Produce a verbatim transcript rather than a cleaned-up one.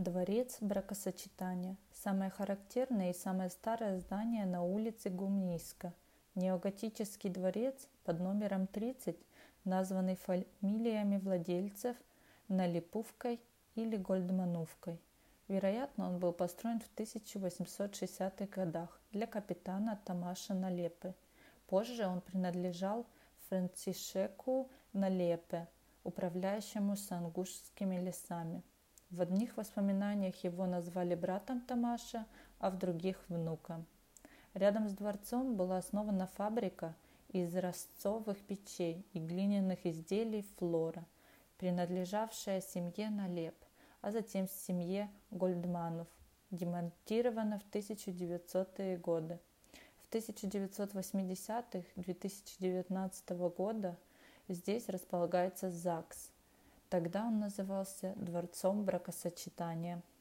Дворец бракосочетания – самое характерное и самое старое здание на улице Гумнийска. Неоготический дворец под номером тридцать, названный фамилиями владельцев Налиповкой или Гольдмановкой. Вероятно, он был построен в тысяча восемьсот шестидесятых годах для капитана Томаша Налепы. Позже он принадлежал Францишеку Налепе, управляющему Сангушскими лесами. В одних воспоминаниях его назвали братом Томаша, а в других – внуком. Рядом с дворцом была основана фабрика из разцовых печей и глиняных изделий «Флора», принадлежавшая семье Налеп, а затем семье Гольдманов, демонтирована в тысяча девятисотые годы. В тысяча девятьсот восьмидесятых — две тысячи девятнадцатого года здесь располагается ЗАГС. Тогда он назывался Дворцом бракосочетания.